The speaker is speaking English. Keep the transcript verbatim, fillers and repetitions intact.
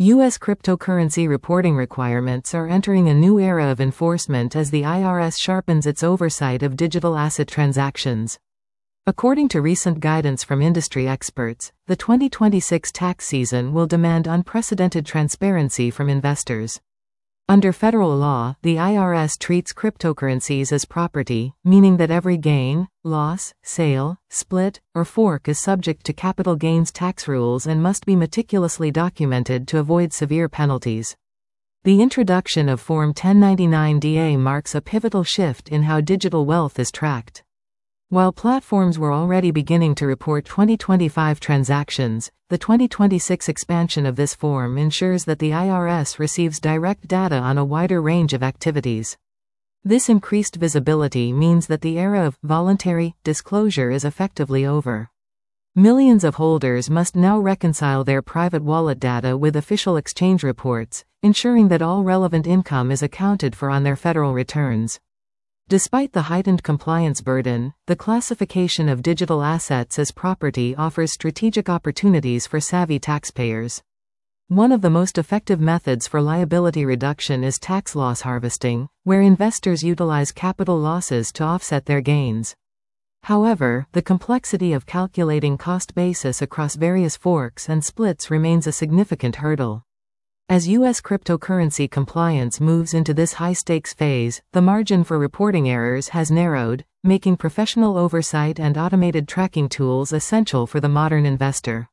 U S cryptocurrency reporting requirements are entering a new era of enforcement as the I R S sharpens its oversight of digital asset transactions. According to recent guidance from industry experts, the twenty twenty-six tax season will demand unprecedented transparency from investors. Under federal law, the I R S treats cryptocurrencies as property, meaning that every gain, loss, sale, split, or fork is subject to capital gains tax rules and must be meticulously documented to avoid severe penalties. The introduction of Form ten ninety-nine D A marks a pivotal shift in how digital wealth is tracked. While platforms were already beginning to report twenty twenty-five transactions, the twenty twenty-six expansion of this form ensures that the I R S receives direct data on a wider range of activities. This increased visibility means that the era of voluntary disclosure is effectively over. Millions of holders must now reconcile their private wallet data with official exchange reports, ensuring that all relevant income is accounted for on their federal returns. Despite the heightened compliance burden, the classification of digital assets as property offers strategic opportunities for savvy taxpayers. One of the most effective methods for liability reduction is tax loss harvesting, where investors utilize capital losses to offset their gains. However, the complexity of calculating cost basis across various forks and splits remains a significant hurdle. As U S cryptocurrency compliance moves into this high-stakes phase, the margin for reporting errors has narrowed, making professional oversight and automated tracking tools essential for the modern investor.